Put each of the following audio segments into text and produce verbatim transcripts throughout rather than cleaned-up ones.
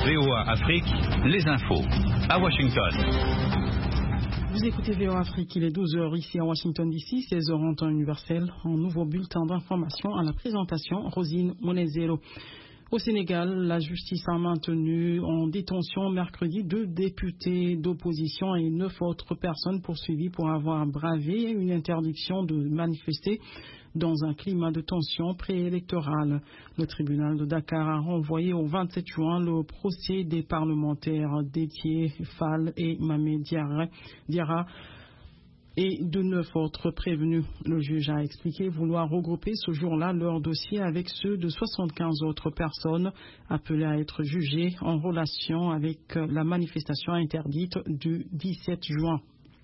V O A Afrique, les infos. À Washington. Vous écoutez V O A Afrique, il est douze heures ici à Washington D C, seize heures en temps universel. En nouveau bulletin d'information à la présentation, Rosine Monezero. Au Sénégal, la justice a maintenu en détention mercredi deux députés d'opposition et neuf autres personnes poursuivies pour avoir bravé une interdiction de manifester dans un climat de tension préélectorale. Le tribunal de Dakar a renvoyé au vingt-sept juin le procès des parlementaires Détié Fall et Mamé Diarra et de neuf autres prévenus. Le juge a expliqué vouloir regrouper ce jour-là leur dossier avec ceux de soixante-quinze autres personnes appelées à être jugées en relation avec la manifestation interdite du dix-sept juin.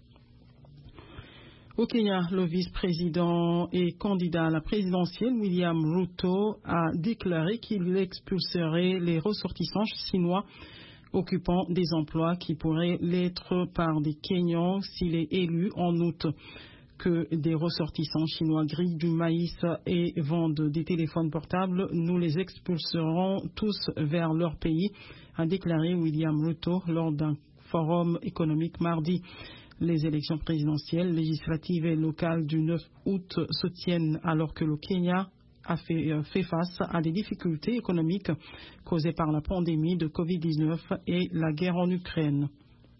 Au Kenya, le vice-président et candidat à la présidentielle, William Ruto, a déclaré qu'il expulserait les ressortissants chinois occupant des emplois qui pourraient l'être par des Kenyans s'il est élu en août. Que des ressortissants chinois grillent du maïs et vendent des téléphones portables, nous les expulserons tous vers leur pays, a déclaré William Ruto lors d'un forum économique mardi. Les élections présidentielles, législatives et locales du neuf août se tiennent alors que le Kenya a fait, euh, fait face à des difficultés économiques causées par la pandémie de covid dix-neuf et la guerre en Ukraine.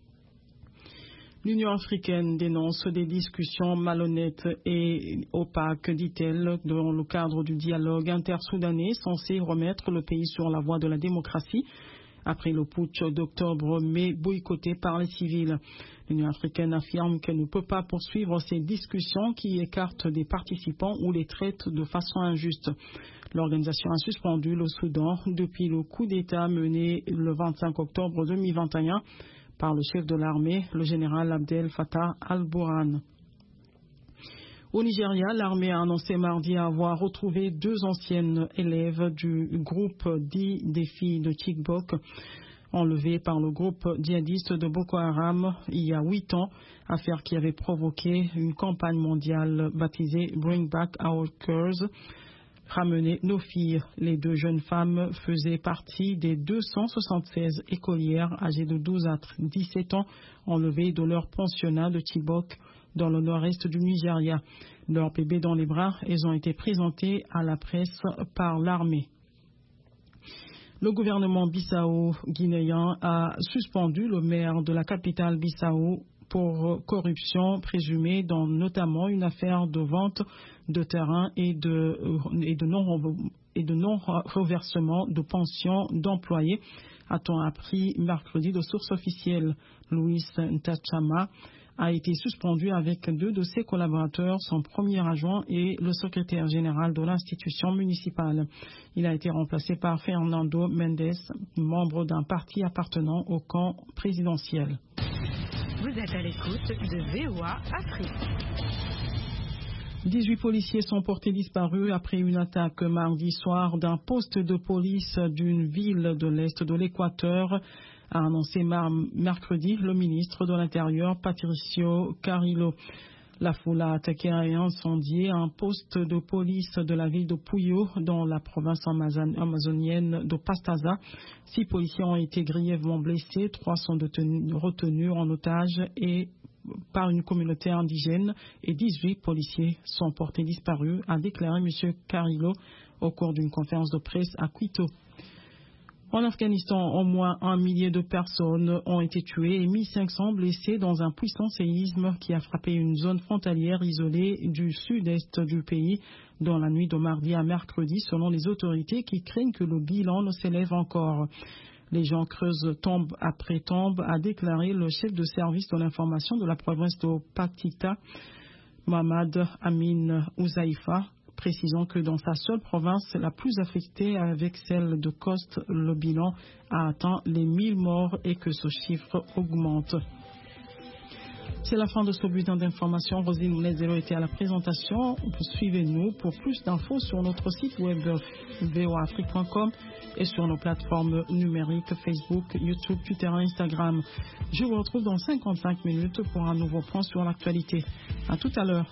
L'Union africaine dénonce des discussions malhonnêtes et opaques, dit-elle, dans le cadre du dialogue intersoudanais censé remettre le pays sur la voie de la démocratie après le putsch d'octobre, mais boycotté par les civils. L'Union africaine affirme qu'elle ne peut pas poursuivre ces discussions qui écartent des participants ou les traitent de façon injuste. L'organisation a suspendu le Soudan depuis le coup d'État mené le vingt-cinq octobre deux mille vingt et un par le chef de l'armée, le général Abdel Fattah al-Burhan. Au Nigeria, l'armée a annoncé mardi avoir retrouvé deux anciennes élèves du groupe dit des filles de Chibok, enlevées par le groupe djihadiste de Boko Haram il y a huit ans, affaire qui avait provoqué une campagne mondiale baptisée Bring Back Our Girls, ramener nos filles. Les deux jeunes femmes faisaient partie des deux cent soixante-seize écolières âgées de douze à dix-sept ans enlevées de leur pensionnat de Chibok dans le nord-est du Nigeria. Leurs bébés dans les bras, elles ont été présentées à la presse par l'armée. Le gouvernement bissau-guinéen a suspendu le maire de la capitale Bissau pour corruption présumée dans notamment une affaire de vente de terrain et de, et de non et de non-reversement de pensions d'employés, a-t-on appris mercredi de sources officielles. Louis Ntachama a été suspendu avec deux de ses collaborateurs, son premier adjoint et le secrétaire général de l'institution municipale. Il a été remplacé par Fernando Mendes, membre d'un parti appartenant au camp présidentiel. Vous êtes à l'écoute de V O A Afrique. dix-huit policiers sont portés disparus après une attaque mardi soir d'un poste de police d'une ville de l'Est de l'Équateur, a annoncé mercredi le ministre de l'Intérieur, Patricio Carrillo. La foule a attaqué et incendié un poste de police de la ville de Puyo, dans la province amazonienne de Pastaza. Six policiers ont été grièvement blessés, trois sont détenus, retenus en otage et par une communauté indigène et dix-huit policiers sont portés disparus, a déclaré M. Carrillo au cours d'une conférence de presse à Quito. En Afghanistan, au moins un millier de personnes ont été tuées et mille cinq cents blessées dans un puissant séisme qui a frappé une zone frontalière isolée du sud-est du pays dans la nuit de mardi à mercredi, selon les autorités qui craignent que le bilan ne s'élève encore. Les gens creusent tombe après tombe, a déclaré le chef de service de l'information de la province de Paktika, Mohamed Amin Ouzaïfa, précisant que dans sa seule province la plus affectée avec celle de Khost, le bilan a atteint les mille morts et que ce chiffre augmente. C'est la fin de ce bulletin d'information. Rosine Mounezero était à la présentation. Suivez-nous pour plus d'infos sur notre site web v o a afrique point com et sur nos plateformes numériques Facebook, YouTube, Twitter et Instagram. Je vous retrouve dans cinquante-cinq minutes pour un nouveau point sur l'actualité. À tout à l'heure.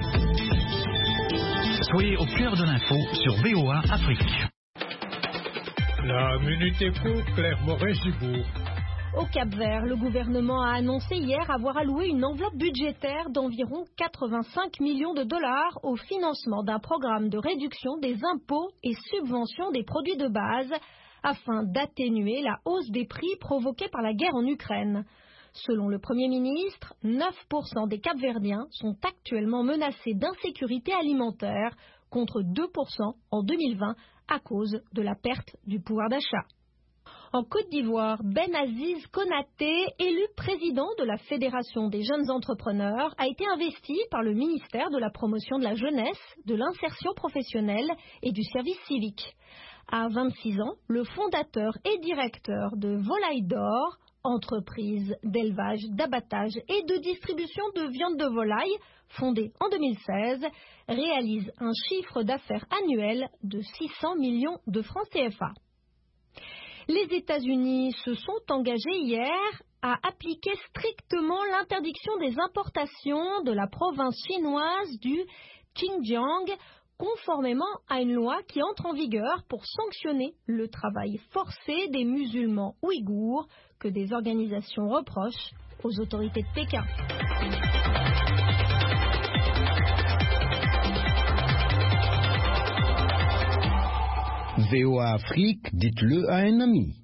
Soyez au cœur de l'info sur V O A Afrique. La Minute Éco, Claire Moret-Gibourg. Au Cap-Vert, le gouvernement a annoncé hier avoir alloué une enveloppe budgétaire d'environ quatre-vingt-cinq millions de dollars au financement d'un programme de réduction des impôts et subventions des produits de base afin d'atténuer la hausse des prix provoquée par la guerre en Ukraine. Selon le Premier ministre, neuf pour cent des Cap-Verdiens sont actuellement menacés d'insécurité alimentaire contre deux pour cent en deux mille vingt à cause de la perte du pouvoir d'achat. En Côte d'Ivoire, Benaziz Konaté, élu président de la Fédération des jeunes entrepreneurs, a été investi par le ministère de la Promotion de la Jeunesse, de l'Insertion professionnelle et du Service civique. À vingt-six ans, le fondateur et directeur de Volaille d'Or, entreprise d'élevage, d'abattage et de distribution de viande de volaille, fondée en deux mille seize, réalise un chiffre d'affaires annuel de six cents millions de francs C F A. Les États-Unis se sont engagés hier à appliquer strictement l'interdiction des importations de la province chinoise du Xinjiang, conformément à une loi qui entre en vigueur pour sanctionner le travail forcé des musulmans ouïghours que des organisations reprochent aux autorités de Pékin. V O A Afrique, dites-le à un ami.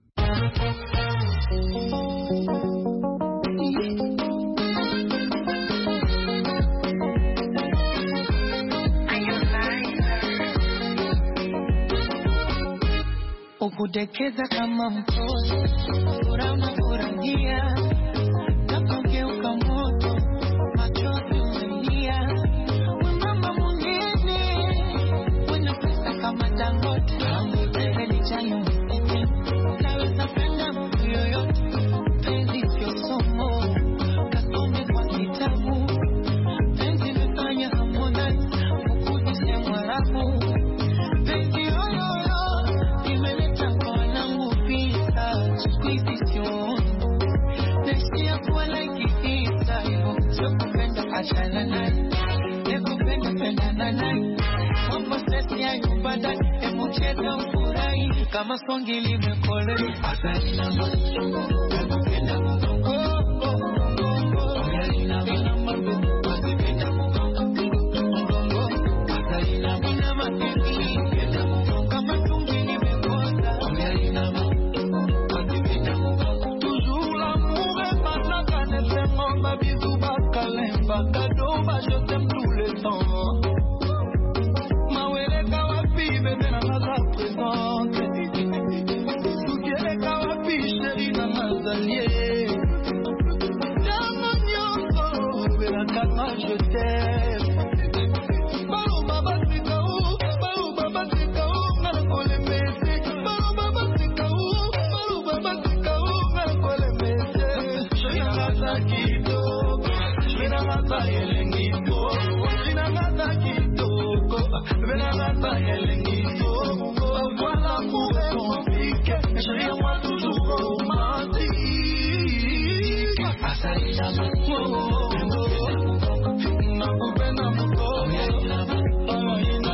Ukudekeza kama mtoto, furaha furahia, napogeuka moto, machozi umelia, we mama munene, wena pesa kama Dangote, Dangote ni chayo msike, naweza penda mtu yoyote, penzi sio somo, kasome kwa kitabu, penzi mefanya Harmonize, ukudishe mwarabu, penzi yoyoyo, imeleta kwa nangu pisa, squeeze nesikia kuwa like isa, hivo, sio kupenda achana naye, nekupenda pendana naye, mambo sesi ya yubada, emu cheza ufurahi, kama songi limekole, asali na maso, nekupenda mgongo, asali na maso, nekupenda mgongo, mgongo, asali na mateki, nekupenda mgongo, kama songi limekosa, asali na maso, nekupenda mgongo, toujours l'amour est pas la canne, c'est mon babizou bakalemba, cadeau, bah je t'aime tout le temps. Mawele kawapi, bébé na maza présente, Soukiele kawapi, chéri na mazalie, Dama nyonso, bébé na kama je t'aime. Balo baba sika ou, balo baba sika ou, ngana kole mese, balo baba sika ou, balo baba sika ou, ngana kole mese. Shina ngata kitoko, shina ngata elengito, shina ngata kitoko, shina ngata elengito. Voilà pour être compliqué, chérie moi toujours romantique. Asali na maso, nakupenda mkono, asali na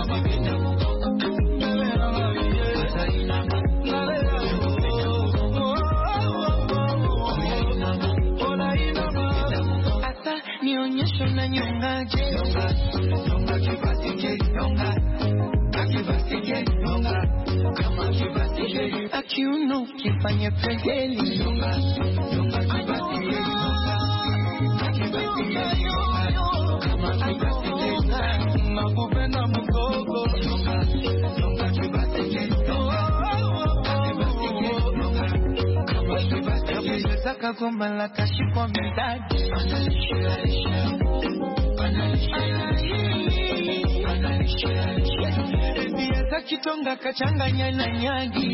asa nionyesho na nyongaje, nyonga kibasike, nyonga kibasike, nyonga kama kibasike, akiuno kifanye pegeli, nyonga nyonga kibasike, nyonga kibasike, nyonga kama kibasike, nakupenda mgogo, nyonga nyonga kibasike, nyonga kibasike, nyonga kama kibasike, saka goma la kashi kwa midadi, analisha alisha, analisha analisha Ebia za kitonga kachanganya na nyagi,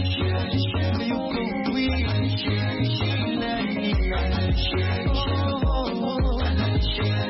yuko wii,